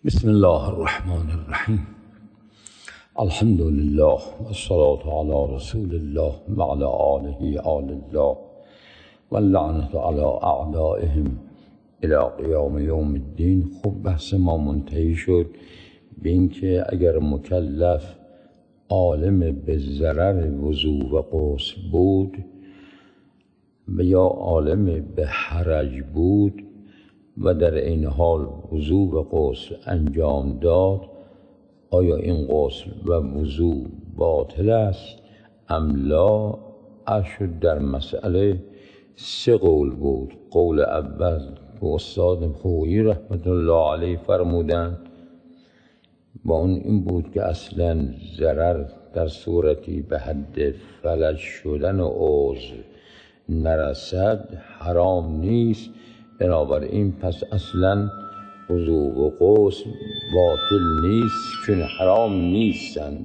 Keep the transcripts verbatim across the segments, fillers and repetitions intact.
بسم الله الرحمن الرحیم. الحمد لله والصلاة علی رسول الله وعلى آله آل الله واللعنة على اعدائهم الى قیام یوم الدین. خب بحث ما منتهی شد به اینکه اگر مکلف عالم به ضرر وضو و غسل بود و یا عالم به حرج بود و در این حال وضو و غسل انجام داد، آیا این غسل و وضو باطل است ام لا؟ اشد در مسئله سه قول بود. قول اول که استاد خویی رحمت الله علیه فرمودند با اون این بود که اصلا ضرر در صورتی به حد فلج شدن عضو نرسد حرام نیست، بنابراین پس اصلا وضو و غسل باطل نیست چون حرام نیستند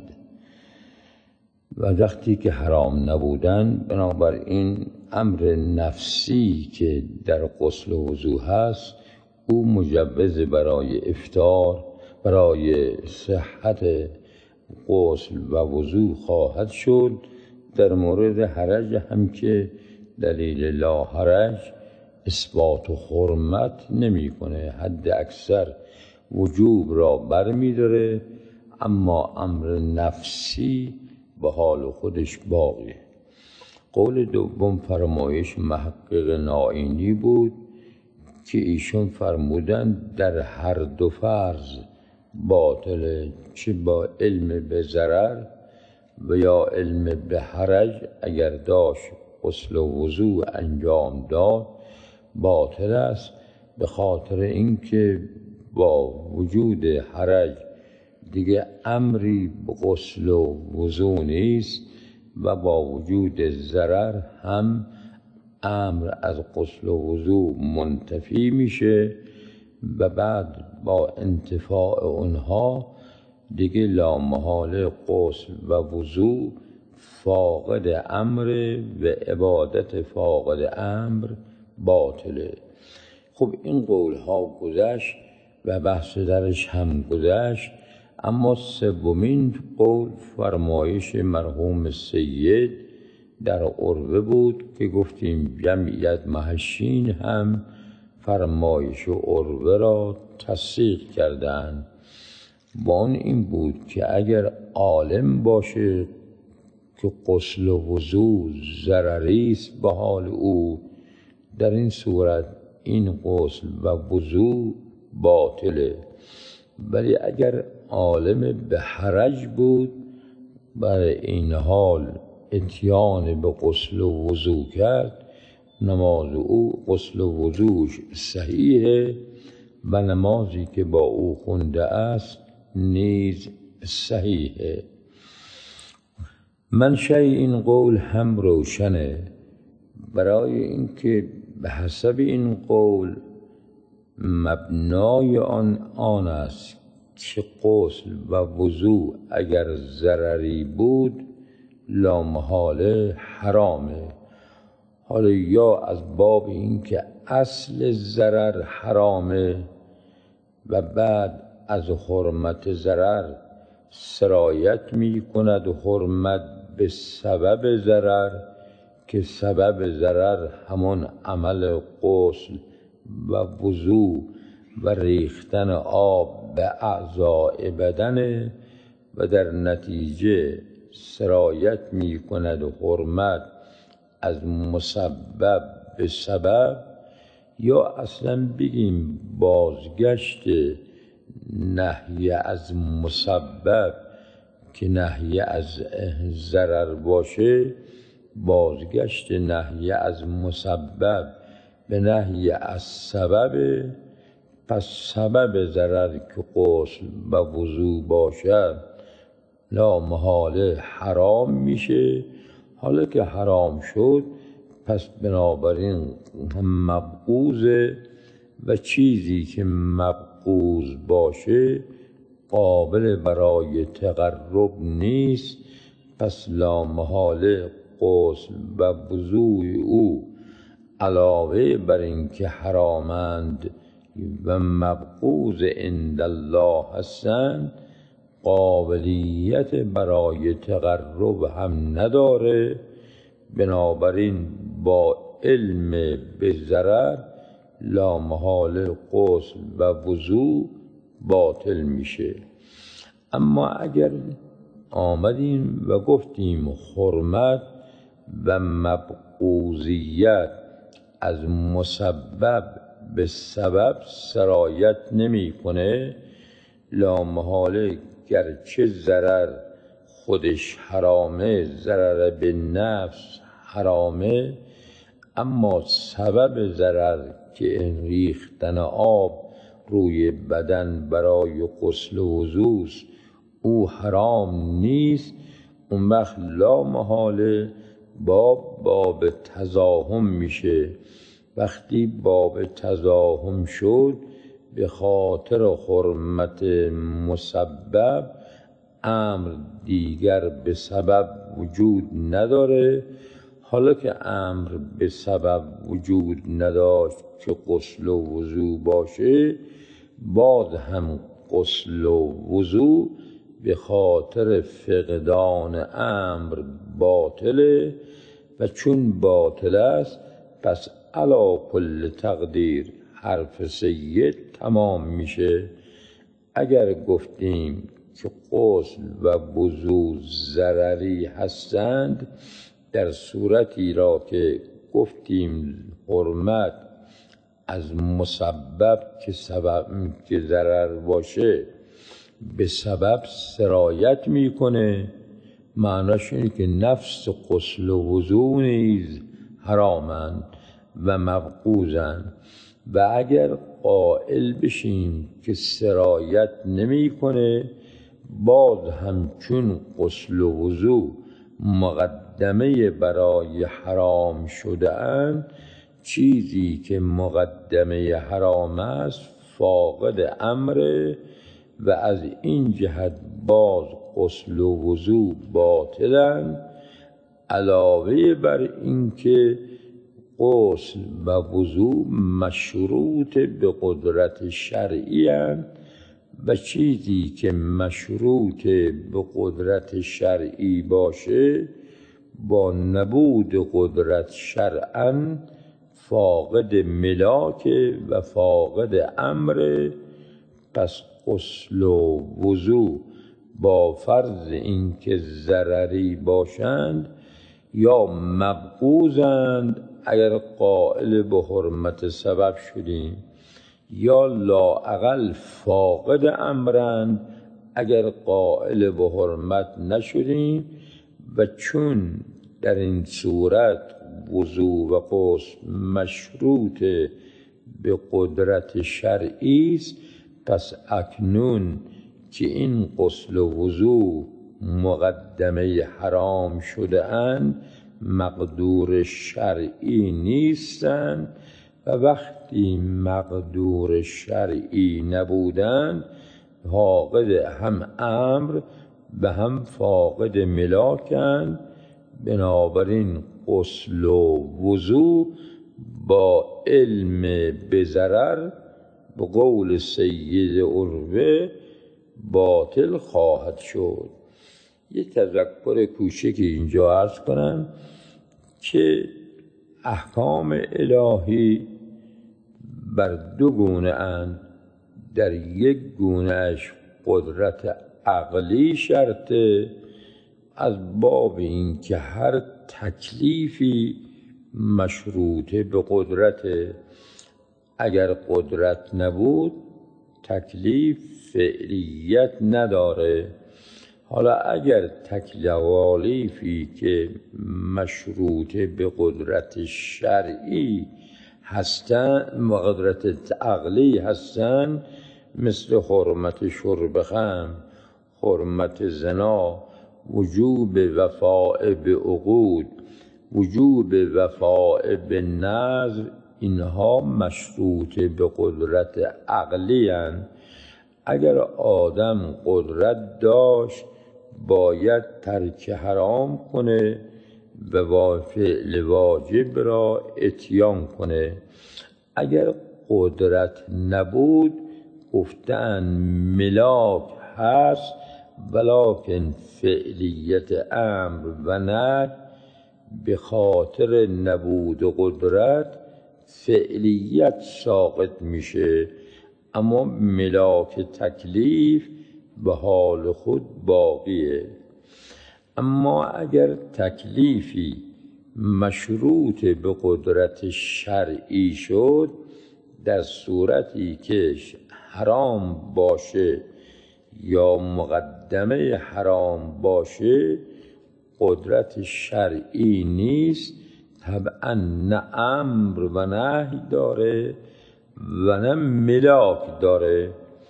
و وقتی که حرام نبودن بنابراین امر نفسی که در غسل و وضو هست او مجوز برای افطار برای صحت غسل و وضو خواهد شد. در مورد حرج هم که دلیل لا حرج اثبات و حرمت نمی کنه، حد اکثر وجوب را بر می داره، اما امر نفسی به حال خودش باقیه. قول دوم فرمایش محقق نائینی بود که ایشون فرمودن در هر دو فرض باطله، چه با علم به ضرر و یا علم به حرج اگر داشت غسل و وضو انجام داد باطل است، به خاطر اینکه با وجود حرج دیگه امری به غسل و وضو نیست و با وجود ضرر هم امر از غسل و وضو منتفی میشه و بعد با انتفاع اونها دیگه لامحاله غسل و وضو فاقد امر و عبادت فاقد امر باطله. خب این قول ها گذشت و بحث درش هم گذشت، اما سومین قول فرمایش مرحوم سید در عروه بود که گفتیم جمعیت محشین هم فرمایش عروه را تصدیق کردند. با اون این بود که اگر عالم باشه که غسل و وضو ضرری است به حال او، در این صورت این غسل و وضو باطله. ولی اگر عالم به حرج بود برای این حال اتیان به غسل و وضو کرد، نماز او غسل و وضوش صحیحه و نمازی که با او خونده است نیز صحیحه. منشأ این قول هم روشنه، برای اینکه به حسب این قول مبنای آن آن است که غسل و وضو اگر ضرری بود لامحاله حرامه. حالا یا از باب اینکه اصل ضرر حرامه و بعد از حرمت ضرر سرایت می کند و حرمت به سبب ضرر که سبب ضرر همون عمل غسل و وضو و ریختن آب به اعضاء بدنه و در نتیجه سرایت می کند و حرمت از مسبب به سبب، یا اصلا بگیم بازگشت نهی از مسبب که نهی از ضرر باشه، بازگشت نهی از مسبب به نهی از سبب، پس سبب ضرر که غسل و وضو باشد لا محاله حرام میشه. حالا که حرام شد پس بنابراین مبغوضه و چیزی که مبغوض باشه قابل برای تقرب نیست، پس لا محاله غسل و وضوء او علاوه بر اینکه حرامند و مبغوض عند الله هستند قابلیت برای تقرب هم نداره. بنابراین با علم به ضرر لامحاله غسل و وضو باطل میشه. اما اگر آمدیم و گفتیم حرمت و مبغوضیت از مسبب به سبب سرایت نمی کنه، لامحاله گرچه ضرر خودش حرامه، ضرر به نفس حرامه، اما سبب ضرر که ریختن آب روی بدن برای غسل و وضو او حرام نیست. اون وقت لامحاله باب باب تزاحم میشه. وقتی باب تزاحم شد به خاطر حرمت مسبب امر دیگر به سبب وجود نداره. حالا که امر به سبب وجود نداشت که غسل و وضو باشه، باز هم غسل و وضو به خاطر فقدان امر باطله و چون باطل است پس علی کل تقدیر حرف سید تمام میشه. اگر گفتیم که غسل و وضو ضرری هستند، در صورتی را که گفتیم حرمت از مسبب که سبب که ضرر باشه به سبب سرایت میکنه، معناش اینه که نفس غسل و وضو نیز حرامند و مبغوضند. و اگر قائل بشیم که سرایت نمیکنه، باز هم چون غسل و وضو مقدمه برای حرام شده اند، چیزی که مقدمه حرام است فاقد امره و از این جهت باز غسل و وضو باطلند. علاوه بر اینکه غسل و وضو مشروط به قدرت شرعی اند و چیزی که مشروط به قدرت شرعی باشه با نبود قدرت شرعاً فاقد ملاک و فاقد امر. پس غسل و وضو با فرض اینکه ضرری باشند یا مبغوضند اگر قائل به حرمت سبب شدیم، یا لااقل فاقد امرند اگر قائل به حرمت نشدیم. و چون در این صورت وضو و غسل مشروط به قدرت شرعی است، پس اکنون که این غسل و وضو مقدمه حرام شده اند مقدور شرعی نیستند و وقتی مقدور شرعی نبودند فاقد هم امر و هم فاقد ملاکند. بنابراین غسل و وضو با علم به ضرر به قول سید عروه باطل خواهد شد. یه تذکر کوچکی اینجا عرض کنم که احکام الهی بر دو گونه اند. در یک گونهش قدرت عقلی شرطه، از باب این که هر تکلیفی مشروط به قدرت، اگر قدرت نبود تکلیف فعلیت نداره. حالا اگر تکلیفی که مشروط به قدرت شرعی هستن و قدرت عقلی هستن، مثل حرمت شرب خمر، حرمت زنا، وجوب وفاء به عقود، وجوب وفاء به نذر، اینها مشروط به قدرت عقلی هستند. اگر آدم قدرت داشت باید ترک حرام کنه و فعل واجب را اتیان کنه. اگر قدرت نبود گفتن ملاک هست، ولکن فعلیت امر و نهی به خاطر نبود و قدرت فعلیت ساقط میشه، اما ملاک تکلیف به حال خود باقیه. اما اگر تکلیفی مشروط به قدرت شرعی شد، در صورتی که حرام باشه یا مقدمه حرام باشه قدرت شرعی نیست، طبعا نه امر و نهی داره و نه ملاک داره.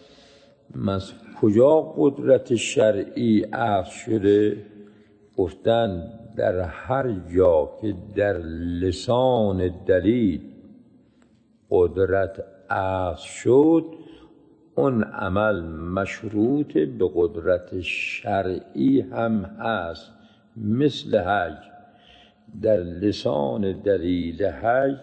از کجا قدرت شرعی اخذ شده؟ گفتن در هر جا که در لسان دلیل قدرت اخذ شد، اون عمل مشروط به قدرت شرعی هم هست. مثل حج، در لسان دلیل حج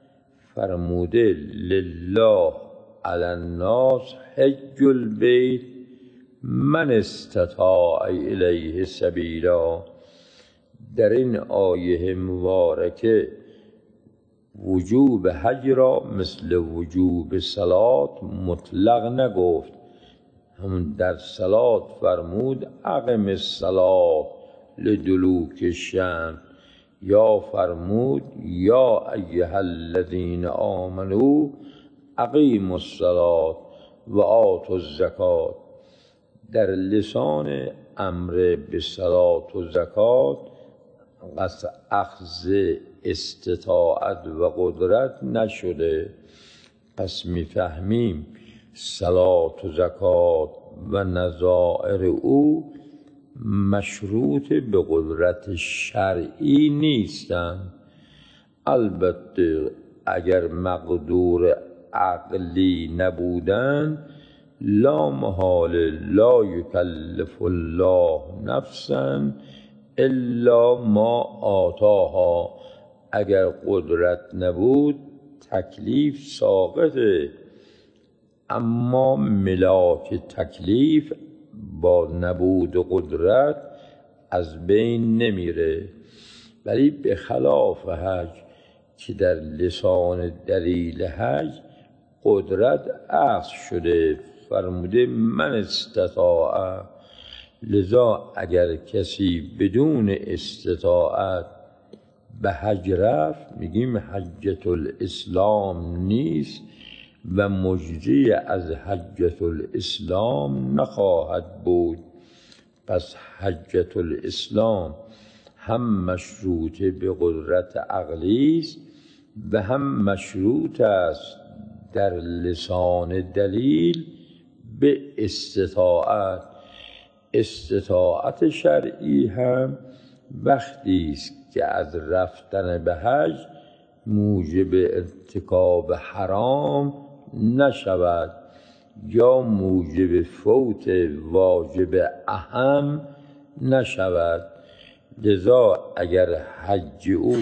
فرموده لله علی الناس حج البیت من استطاع الیه سبیلا. در این آیه مبارکه وجوب حج را مثل وجوب صلات مطلق نگفت، همون در صلات فرمود اقم الصلاة لدلوک الشمس، یا فرمود یا ایها الذین آمنوا اقیموا الصلاة و آتوا الزکات. در لسان امر به صلات و زکات قصد اخذ استطاعت و قدرت نشده. پس میفهمیم صلات و زکات و نظائر او مشروط به قدرت شرعی نیستند. البته اگر مقدور عقلی نبودن، لا محال لا یکلف الله نفسا الا ما آتاها. اگر قدرت نبود تکلیف ساقطه، اما ملاک تکلیف با نبود قدرت از بین نمیره. ولی به خلاف حج که در لسان دلیل حج قدرت اخذ شده، فرموده من استطاع. لذا اگر کسی بدون استطاعت به حج رفت، میگیم حجة الاسلام نیست و مجزی از حجة الاسلام نخواهد بود. پس حجة الاسلام هم مشروط به قدرت عقلی است و هم مشروط است در لسان دلیل به استطاعت. استطاعت شرعی هم وقتی است که از رفتن به حج موجب ارتکاب حرام نشود یا موجب فوت واجب اهم نشود. لذا اگر حج او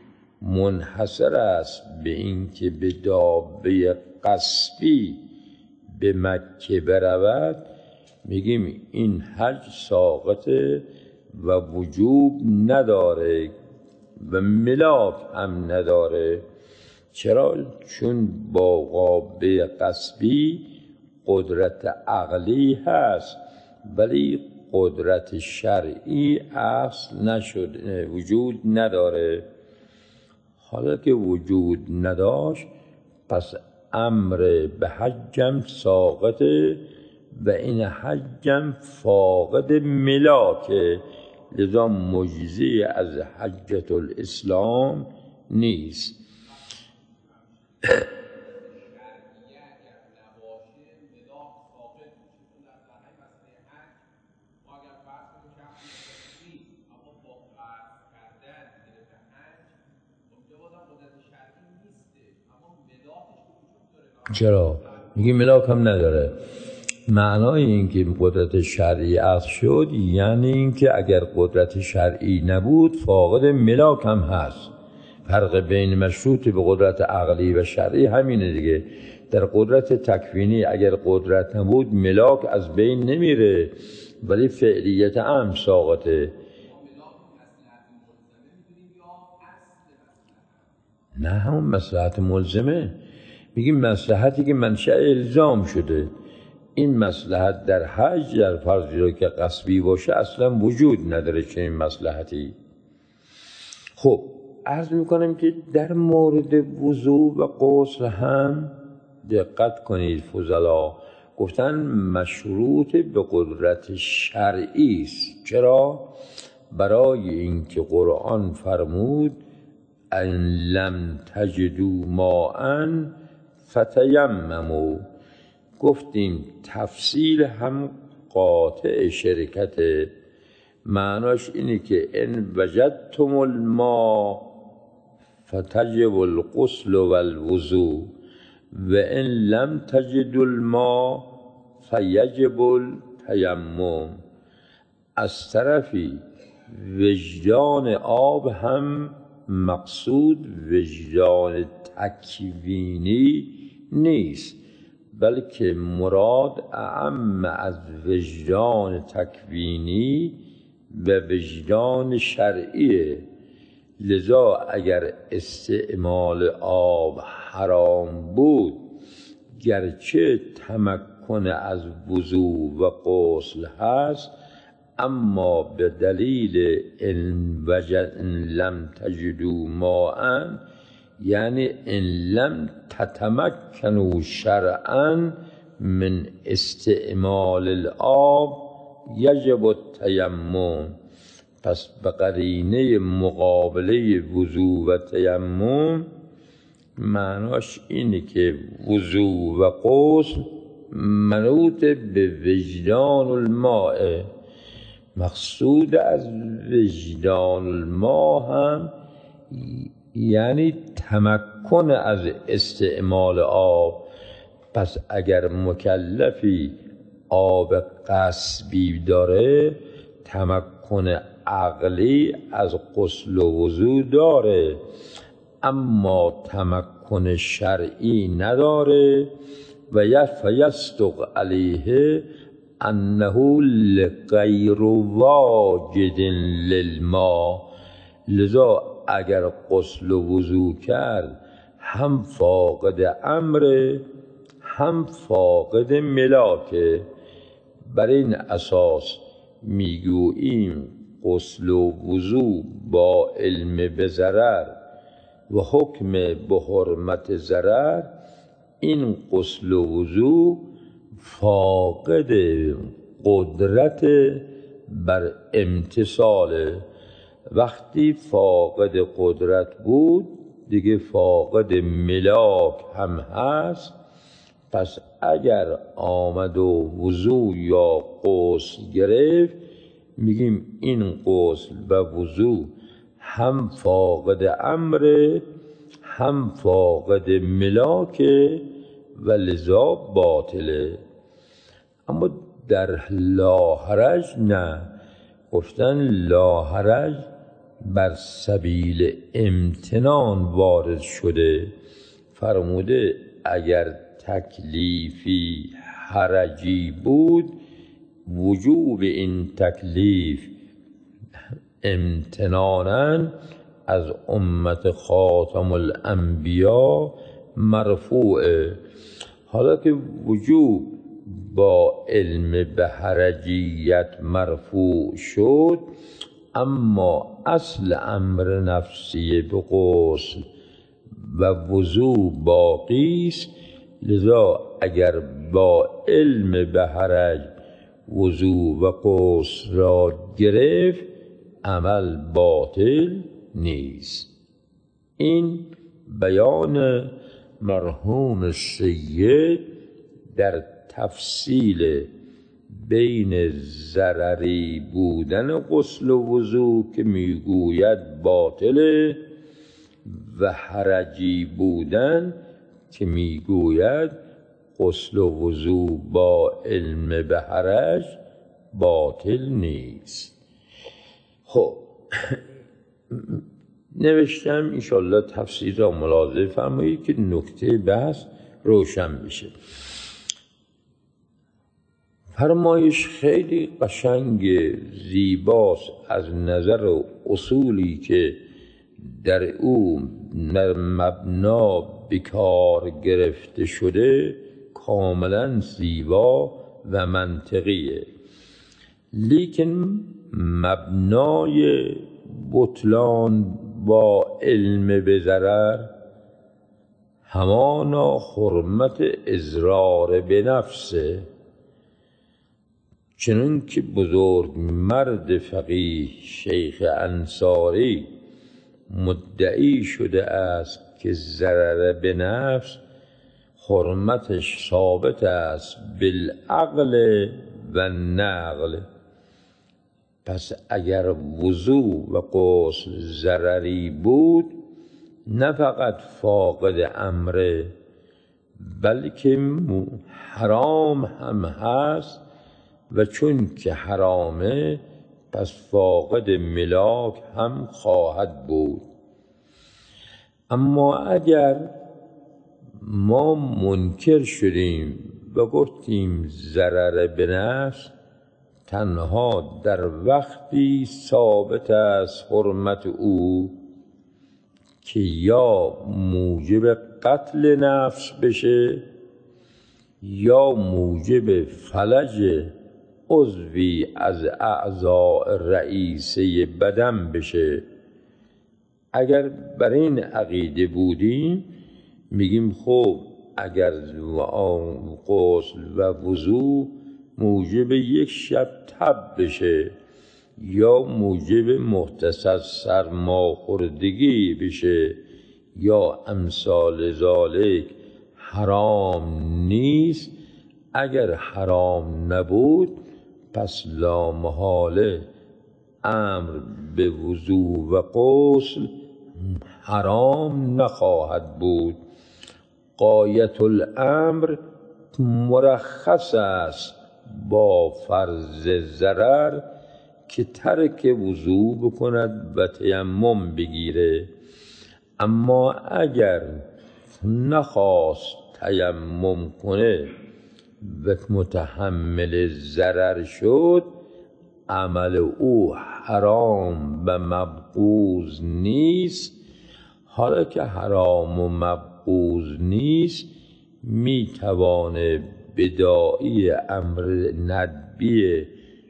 منحصر است به این که به دابه غصبی به مکه برود، میگیم این حج ساقطه و وجوب نداره و ملاک هم نداره. چرا؟ چون با قابه غصبی قدرت عقلی هست ولی قدرت شرعی اصل نشده، وجود نداره. حالا که وجود نداشت پس امر به حجم ساقطه و این حجم فاقد ملاکه، لذا مجزی از حجة الاسلام نیست. چرا؟ میگه ملاک هم نداره. معنای این که قدرت شرعی اخذ شد یعنی این که اگر قدرت شرعی نبود فاقد ملاک هم هست. فرق بین مشروط به قدرت عقلی و شرعی همینه دیگه. در قدرت تکوینی اگر قدرت نبود ملاک از بین نمیره، ولی فعلیت هم ساقطه. نه همون مصلحت ملزمه، میگیم مصلحتی که منشأ الزام شده. این مصلحت در حج در فرضی رو که قصبی باشه اصلا وجود نداره چنین مصلحتی. خب عرض میکنم که در مورد وضوء و غسل هم دقت کنید. فضلا گفتن مشروط به قدرت شرعی است. چرا؟ برای اینکه قرآن فرمود ان لم تجدوا ماء فتیمموا. گفتیم تفصیل هم قاطع شرکت، معناش اینه که ان وجدتم الماء فتجب الغسل والوضوء و ان لم تجدوا الماء فیجب التیمم. از طرفی وجدان آب هم مقصود وجدان تکوینی نیست، بلکه مراد اعم از وجدان تکوینی و وجدان شرعیه. لذا اگر استعمال آب حرام بود، گرچه تمکن از وضوء و غسل هست، اما به دلیل ان وجد ان لم تجدوا ماء، یعنی ان لم تتمکنوا شرعا من استعمال الآب یجب التیمم. پس به قرینه مقابله وضوء و تیمم معناش اینه که وضوء و غسل منوط به وجدان الماء. مقصود از وجدان الماء هم یعنی تمکن از استعمال آب. پس اگر مکلفی آب غصبی داره، تمکن عقلی از غسل و وضو داره، اما تمکن شرعی نداره. و یصدق علیه انه لغیر واجد للماء. لذا اگر غسل و وضو کرد هم فاقد امر هم فاقد ملاکه. بر این اساس میگوییم غسل و وضو با علم به ضرر و حکم به حرمت ضرر، این غسل و وضو فاقد قدرت بر امتثاله. وقتی فاقد قدرت بود دیگه فاقد ملاک هم هست. پس اگر آمد و وضو یا غسل گرفت، میگیم این غسل و وضو هم فاقد امر هم فاقد ملاک و لذا باطله. اما در لاحرج نه، گفتن لاحرج بر سبیل امتنان وارد شده. فرموده اگر تکلیفی حرجی بود، وجوب این تکلیف امتنانا از امت خاتم الانبیا مرفوعه. حالا که وجوب با علم به حرجیت مرفوع شد، اما اصل امر نفسی به غسل و وضو باقی است. لذا اگر با علم به حرج وضو و غسل را گرفت، عمل باطل نیست. این بیان مرحوم سید در تفصیل بین ضرری بودن غسل و وضو که میگوید باطله و حرجی بودن که میگوید غسل و وضو با علم به حرج باطل نیست. خب نوشتم انشالله تفسیر را ملاحظه فرمایید که نکته بحث روشن بشه. فرمایش خیلی قشنگ، زیباست از نظر اصولی که در او مبنا به کار گرفته شده، کاملا زیبا و منطقیه. لیکن مبنای بطلان با علم به ضرر همانا حرمت اضرار به نفسه، چنان که بزرگ مرد فقیه شیخ انصاری مدعی شده است که ضرر به نفس حرمتش ثابت است بالعقل و نقل. پس اگر وضو و غسل ضرری بود، نه فقط فاقد امره بلکه حرام هم هست، و چون که حرامه پس فاقد ملاک هم خواهد بود. اما اگر ما منکر شدیم و گفتیم ضرر به نفس تنها در وقتی ثابت است حرمت او که یا موجب قتل نفس بشه یا موجب فلج عضوی از اعضاء رئیسه بدن بشه. اگر بر این عقیده بودیم میگیم خب اگر غسل و وضو موجب یک شب تب بشه یا موجب مختصر سرماخوردگی بشه یا امثال ذالک حرام نیست. اگر حرام نبود پس لا محاله امر به وضو و غسل حرام نخواهد بود. غایت الامر مرخص است با فرض ضرر که ترک وضو بکند و تیمم بگیره. اما اگر نخواست تیمم کنه و متحمل ضرر شد، عمل او حرام و مبغوض نیست. حالا که حرام و مبغوض نیست، میتوانه بداعی امر ندبی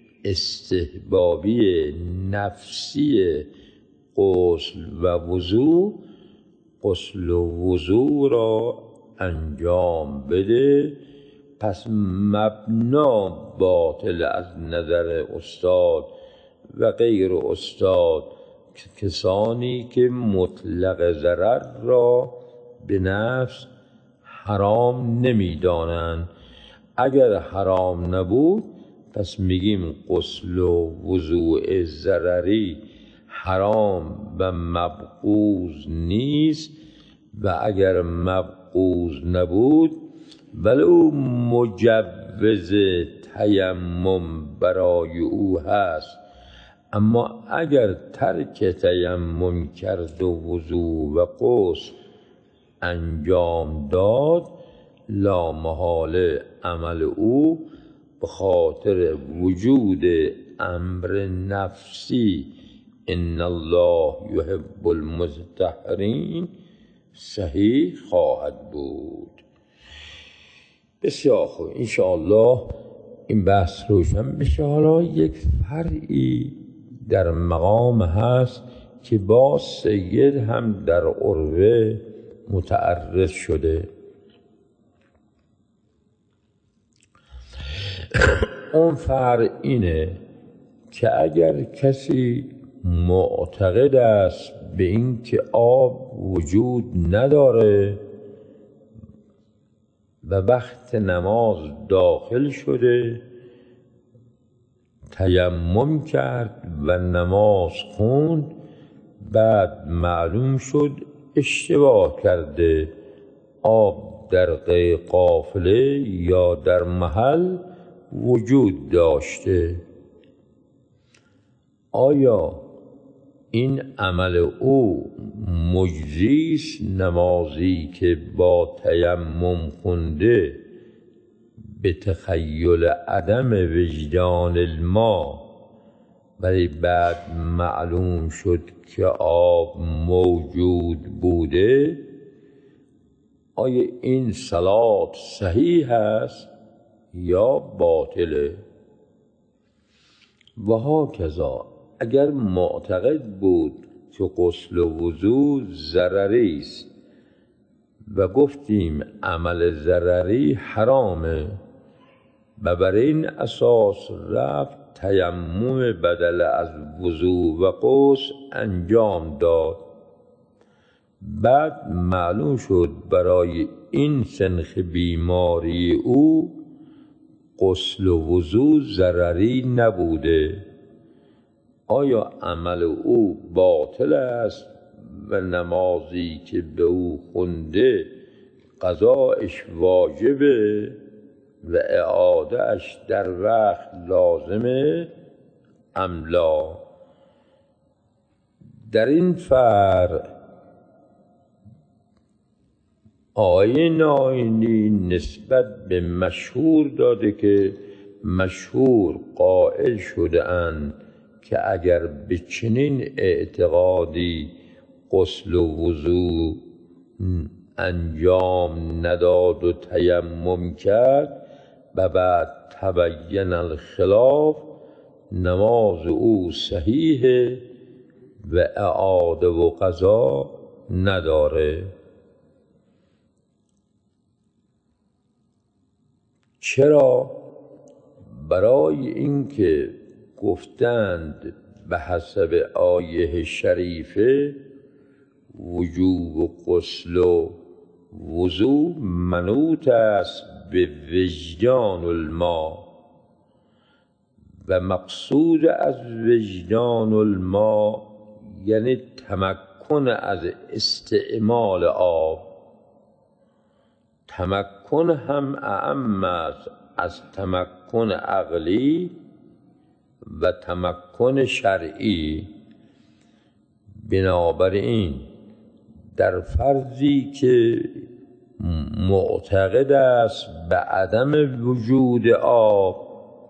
استحبابی نفسی غسل و وضو غسل و وضو را انجام بده. پس مبنا باطل از نظر استاد و غیر استاد، کسانی که مطلق ضرر را به نفس حرام نمیدانند. اگر حرام نبود پس میگیم غسل و وضوء ضرری حرام و مبغوض نیست، و اگر مبغوض نبود ولو مجوز تیمم برای او هست. اما اگر ترک تیمم کرد و وضو و غسل انجام داد، لا محاله عمل او به خاطر وجود امر نفسی ان الله یحب المطهرین صحیح خواهد بود. بسیار خوب، انشاءالله این بحث روشن بشه. حالا یک فرعی در مقام هست که با سید هم در عروه متعرض شده. اون فرع اینه که اگر کسی معتقد است به این که آب وجود نداره و وقت نماز داخل شده، تیمم کرد و نماز خوند، بعد معلوم شد اشتباه کرده، آب در قافله یا در محل وجود داشته، آیا این عمل او مجزیست، نمازی که با تیمم خونده به تخیل عدم وجدان الماء، ولی بعد معلوم شد که آب موجود بوده، آیا این صلات صحیح است یا باطله؟ و هاکذا اگر معتقد بود که غسل و وضو ضرری است و گفتیم عمل ضرری حرامه و بر این اساس رفت تیمم بدل از وضو و غسل انجام داد، بعد معلوم شد برای این سنخ بیماری او غسل و وضو ضرری نبوده، آیا عمل او باطل است و نمازی که به او خونده قضایش واجبه و اعاده اش در وقت لازمه ام لا؟ در این فرع آیین آیینی نسبت به مشهور داده که مشهور قائل شده اند که اگر به چنین اعتقادی غسل و وضو انجام نداد و تیمم کرد و بعد تبین الخلاف، نماز او صحیحه و اعاده و قضا نداره. چرا؟ برای اینکه گفتند به حسب آیه شریفه وجوب غسل و وضو منوط است به وجدان الماء و مقصود از وجدان الماء یعنی تمکن از استعمال آب. تمکن هم اعم است از تمکن عقلی و تمکن شرعی. بنابراین در فرضی که معتقد است به عدم وجود آب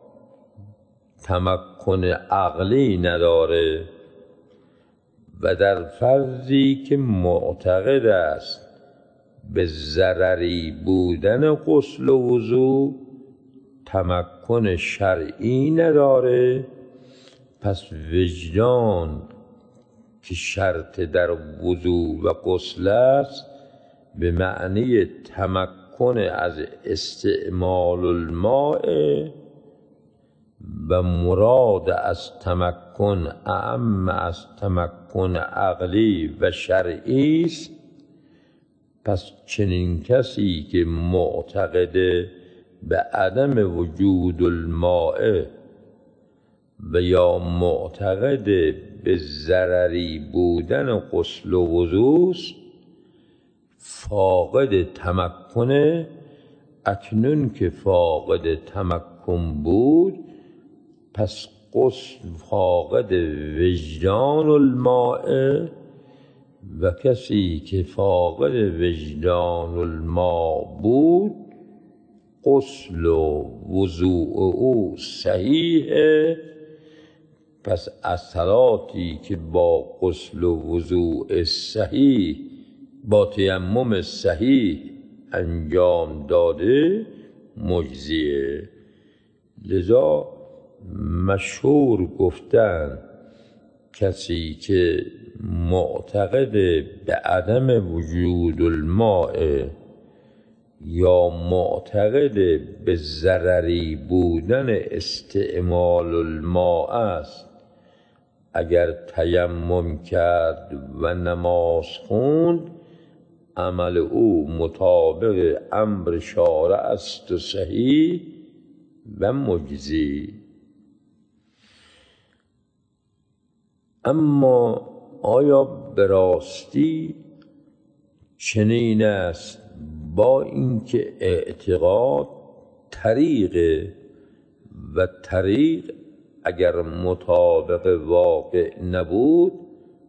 تمکن عقلی نداره و در فرضی که معتقد است به ضرری بودن غسل و وضو تمکن شرعی نداره، پس وجدان که شرط در وضو و غسل است به معنی تمکن از استعمال الماء و مراد از تمکن اعم از تمکن عقلی و شرعی است. پس چنین کسی که معتقد به عدم وجود الماء و یا معتقد به ضرری بودن غسل و وضو فاقد تمکن، اکنون که فاقد تمکن بود پس غسل فاقد وجدان الماء و کسی که فاقد وجدان الماء بود غسل و وضوء او صحیحه. پس از صلاتی که با غسل و وضوء صحیح با تیمم صحیح انجام داده مجزیه. لذا مشهور گفتن کسی که معتقد به عدم وجود الماء یا معتقد به ضرری بودن استعمال الماء است، اگر تیمم کرد و نماز خوند عمل او مطابق امر شارع است و صحیح و مجزی. اما آیا به راستی چنین است؟ با اینکه اعتقاد طریق و طریق اگر مطابق واقع نبود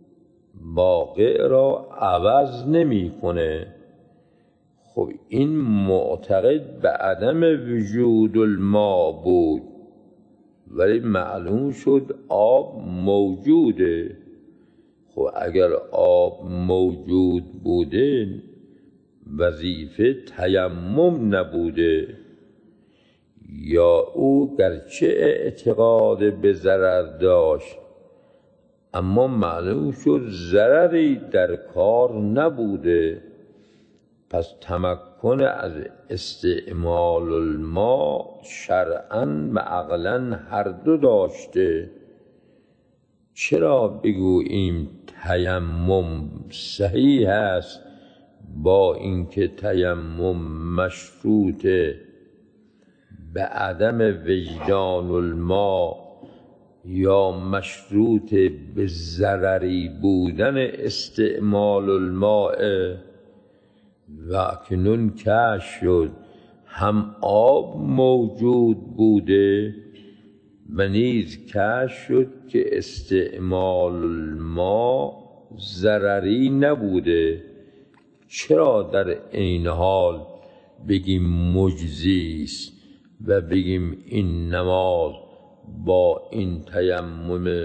واقع را عوض نمی کنه. خب این معتقد به عدم وجود الماء بود، ولی معلوم شد آب موجوده. خب اگر آب موجود بوده وظیفه تیمم نبوده، یا او گرچه اعتقاد به ضرر داشت اما معلوم شد ضرری در کار نبوده، پس تمکن از استعمال الماء شرعاً و عقلاً هر دو داشته. چرا بگوییم تیمم صحیح است با اینکه تیمم مشروطه به عدم وجدان الماء یا مشروط به ضرری بودن استعمال الماء؟ و اکنون کشف شد هم آب موجود بوده و نیز کشف شد که استعمال الماء ضرری نبوده. چرا در این حال بگیم مجزی است و بگیم این نماز با این تیمم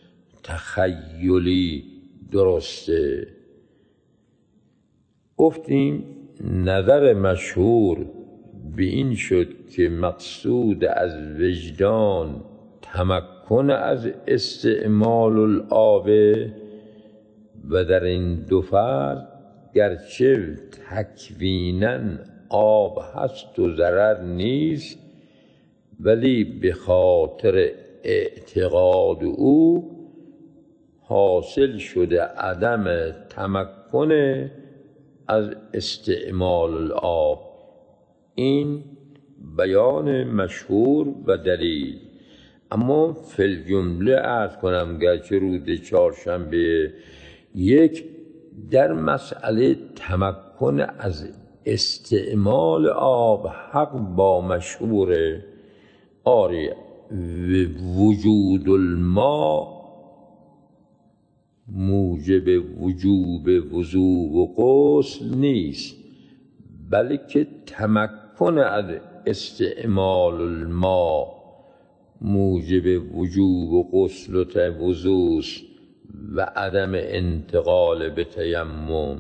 تخیلی درسته؟ گفتیم نظر مشهور به این شد که مقصود از وجدان تمکن از استعمال الآب و در این دو فرد گرچه تکویناً آب هست و ضرر نیست، ولی به خاطر اعتقاد او حاصل شده عدم تمکن از استعمال الآب. این بیان مشهور و دلیل. اما فی الجمله عرض کنم گرچه روز چهارشنبه یک در مسئله تمکن از استعمال آب حق با مشهوره. آری وجود الماء موجب وجوب وضوء و غسل نیست، بلکه تمکن از استعمال الماء موجب وجوب و غسل و وضوء و عدم انتقال به تیمم.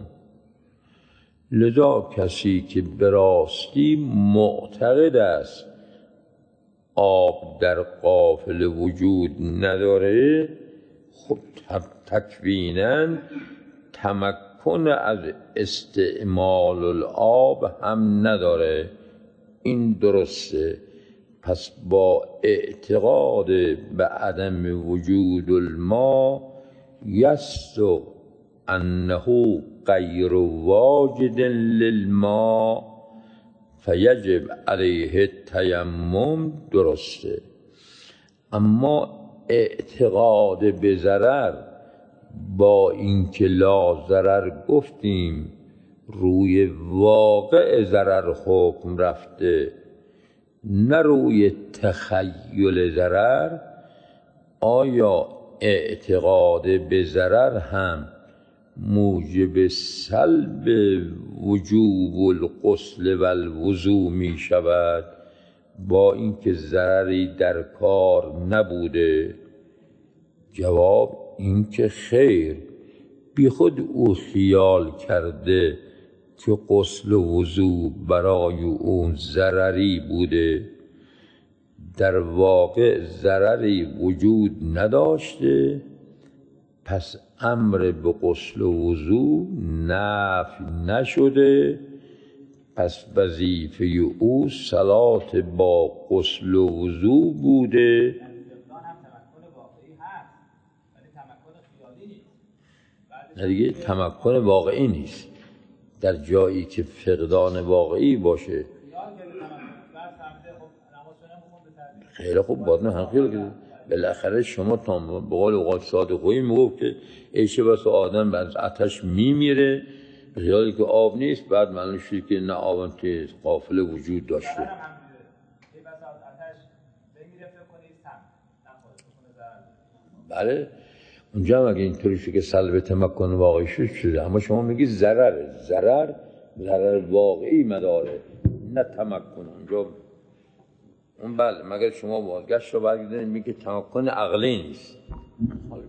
لذا کسی که به راستی معتقد است آب در قافله وجود نداره، خب تکویناً تمکن از استعمال الآب هم نداره. این درسته. پس با اعتقاد به عدم وجود الماء یصدق انه غیر واجد للماء فیجب علیه التیمم درسته. اما اعتقاد به ضرر با اینکه لا ضرر گفتیم روی واقع ضرر حکم رفته نه روی تخیل ضرر، آیا اعتقاد به ضرر هم موجب سلب وجوب الغسل و الوضوء می شود با اینکه ضرری در کار نبوده؟ جواب اینکه خیر، بی خود او خیال کرده که غسل و وضوء برای اون ضرری بوده، در واقع ضرری وجود نداشته، پس امر به غسل و وضوء نفی نشده، پس وظیفه او صلات با غسل و وضوء بوده. نه دیگه تمکن واقعی نیست. در جایی که فقدان واقعی باشه خیلی خوب باید نه خیلی که بالاخره شما تا به قول اوقات صادقویی میگفت که ایشه بس آدم از آتش میمیره به خیالی که آب نیست، بعد معلوم شد که نه آب که قافله وجود داشته. بله اونجا هم اگه اینطوری شد که سلب تمکن واقعی شد شده، اما شما میگی ضرر ضرر ضرر واقعی مداره نه تمکن. اونجا اون بله، مگر شما بازگشت رو برگردید میگه تمکن عقلی نیست. حالا